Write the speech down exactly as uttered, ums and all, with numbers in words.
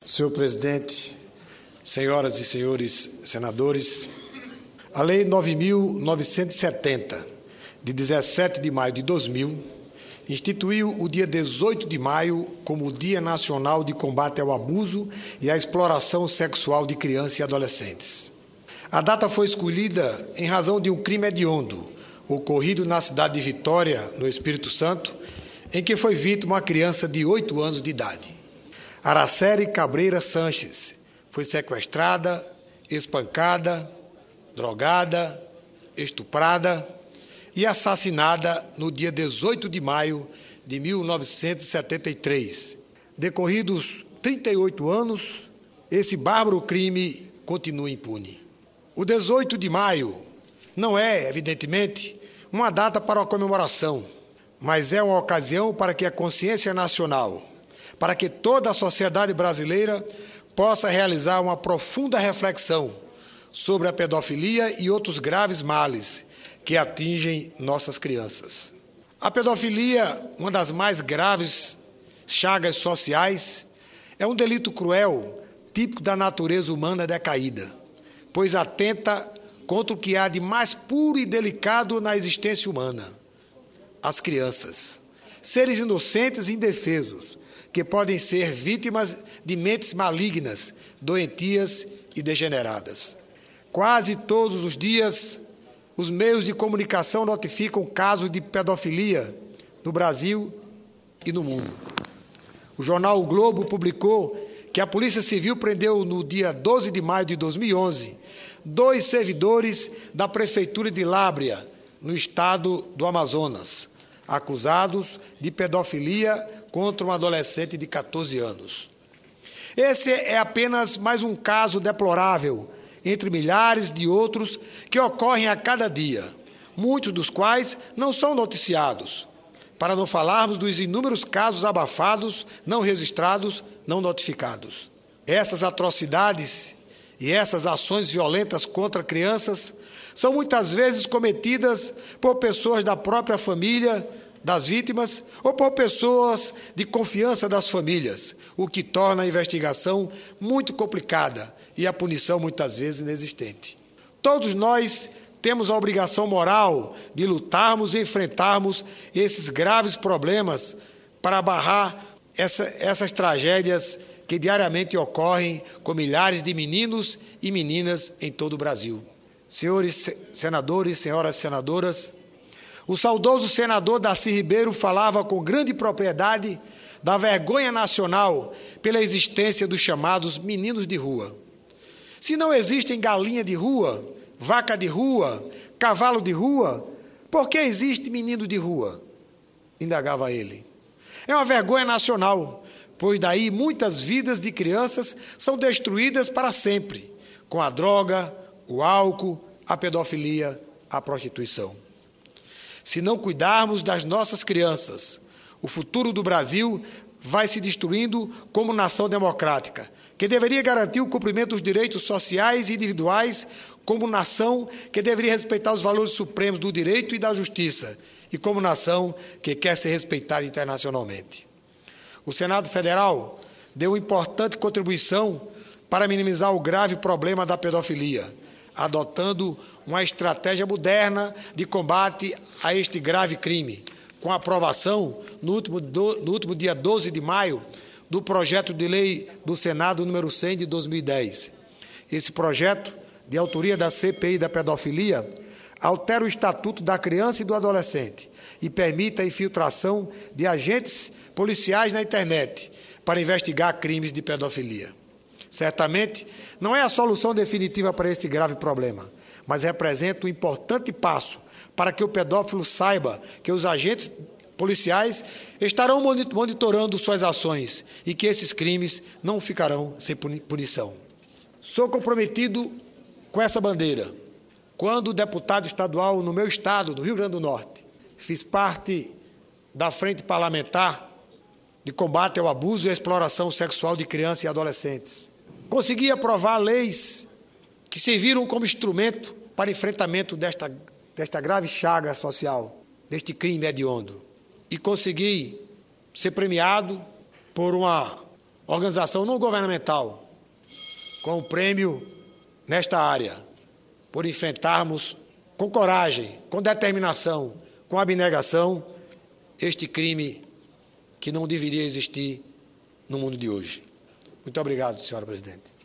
Senhor presidente, senhoras e senhores senadores, a Lei nove mil novecentos e setenta, de dezessete de maio de dois mil, instituiu o dia dezoito de maio como o Dia Nacional de Combate ao Abuso e à Exploração Sexual de Crianças e Adolescentes. A data foi escolhida em razão de um crime hediondo, ocorrido na cidade de Vitória, no Espírito Santo, em que foi vítima uma criança de oito anos de idade. Araceli Cabreira Sanches foi sequestrada, espancada, drogada, estuprada e assassinada no dia dezoito de maio de mil novecentos e setenta e três. Decorridos trinta e oito anos, esse bárbaro crime continua impune. O dezoito de maio não é, evidentemente, uma data para uma comemoração, mas é uma ocasião para que a consciência nacional, para que toda a sociedade brasileira possa realizar uma profunda reflexão sobre a pedofilia e outros graves males que atingem nossas crianças. A pedofilia, uma das mais graves chagas sociais, é um delito cruel, típico da natureza humana decaída, pois atenta contra o que há de mais puro e delicado na existência humana, as crianças, seres inocentes e indefesos, que podem ser vítimas de mentes malignas, doentias e degeneradas. Quase todos os dias, os meios de comunicação notificam casos de pedofilia no Brasil e no mundo. O jornal O Globo publicou que a Polícia Civil prendeu no dia doze de maio de dois mil e onze dois servidores da Prefeitura de Lábrea, no estado do Amazonas, acusados de pedofilia contra um adolescente de catorze anos. Esse é apenas mais um caso deplorável, entre milhares de outros que ocorrem a cada dia, muitos dos quais não são noticiados, para não falarmos dos inúmeros casos abafados, não registrados, não notificados. Essas atrocidades e essas ações violentas contra crianças são muitas vezes cometidas por pessoas da própria família das vítimas ou por pessoas de confiança das famílias, o que torna a investigação muito complicada e a punição muitas vezes inexistente. Todos nós temos a obrigação moral de lutarmos e enfrentarmos esses graves problemas para barrar essa, essas tragédias que diariamente ocorrem com milhares de meninos e meninas em todo o Brasil. Senhores senadores, senhoras senadoras, o saudoso senador Darcy Ribeiro falava com grande propriedade da vergonha nacional pela existência dos chamados meninos de rua. Se não existem galinha de rua, vaca de rua, cavalo de rua, por que existe menino de rua? Indagava ele. É uma vergonha nacional, pois daí muitas vidas de crianças são destruídas para sempre, com a droga, o álcool, a pedofilia, a prostituição. Se não cuidarmos das nossas crianças, o futuro do Brasil vai se destruindo como nação democrática, que deveria garantir o cumprimento dos direitos sociais e individuais, como nação que deveria respeitar os valores supremos do direito e da justiça, e como nação que quer ser respeitada internacionalmente. O Senado Federal deu importante contribuição para minimizar o grave problema da pedofilia, adotando uma estratégia moderna de combate a este grave crime, com a aprovação, no último, do, no último dia doze de maio, do projeto de lei do Senado número cem de dois mil e dez. Esse projeto, de autoria da C P I da pedofilia, altera o Estatuto da Criança e do Adolescente e permite a infiltração de agentes policiais na internet para investigar crimes de pedofilia. Certamente, não é a solução definitiva para este grave problema, mas representa um importante passo para que o pedófilo saiba que os agentes policiais estarão monitorando suas ações e que esses crimes não ficarão sem punição. Sou comprometido com essa bandeira. Quando deputado estadual no meu estado, do Rio Grande do Norte, fiz parte da frente parlamentar de combate ao abuso e à exploração sexual de crianças e adolescentes. Consegui aprovar leis que serviram como instrumento para enfrentamento desta, desta grave chaga social, deste crime hediondo. E consegui ser premiado por uma organização não governamental, com o prêmio nesta área, por enfrentarmos com coragem, com determinação, com abnegação, este crime que não deveria existir no mundo de hoje. Muito obrigado, senhora presidente.